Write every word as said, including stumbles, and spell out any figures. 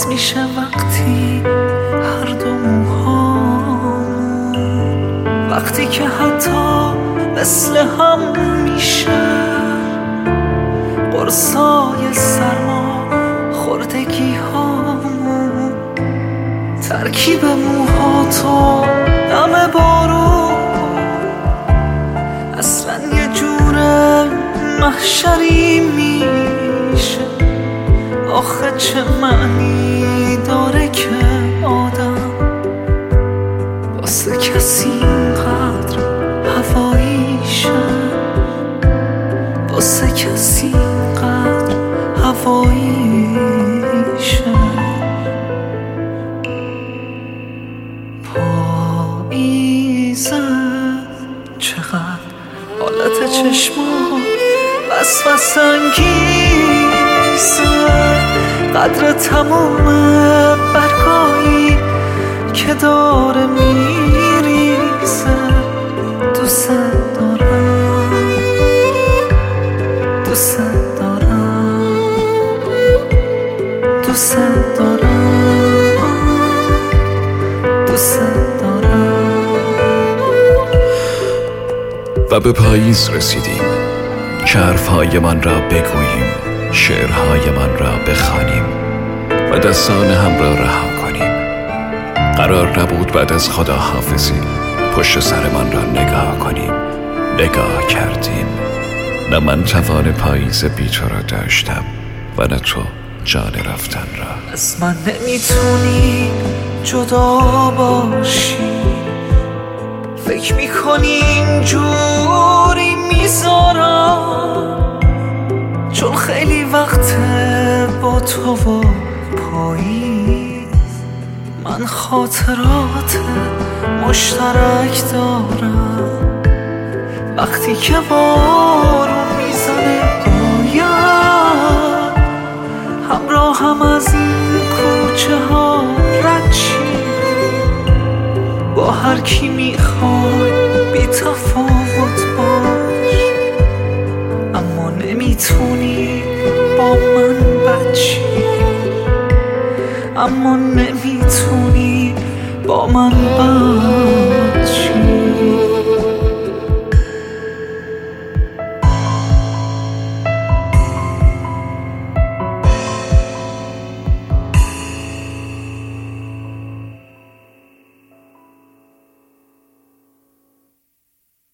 عوض میشه وقتی هر دو موهامون، وقتی که حتی مثل هم میشه قرصای سرما خوردگی هامون. ترکیب موها تو دم بارون اصلا یه جور محشری میشه. آخه چه معنی داره که آدم واسه کسی اینقدر هواییشه، واسه کسی اینقدر هواییشه. پاییزه چقدر حالت چشمان وسوسه انگیزه، قدر تموم برگایی که داره میریزه. دوست دارم، دوست دارم، دوست دارم، دوست دارم. و به پاییز رسیدیم که حرفهای من را بگوییم، شعرهای من را بخوانیم و دستان هم را رها کنیم. قرار نبود بعد از خداحافظی پشت سر من را نگاه کنیم. نگاه کردیم. نه من توان پاییز بی تو را داشتم و نه تو جان رفتن را. از من نمیتونی جدا باشی، فکر میکنی اینجوری میذارم، چون خیلی وقته با تو و پاییز من خاطرات مشترک دارم. وقتی که بارون میزنه باید همراه هم از این کوچه ها رد چی، با هر کی میخوای بی تفاوت باش، اما نمیتونی با من بچی، اما نمیتونی با من بچی.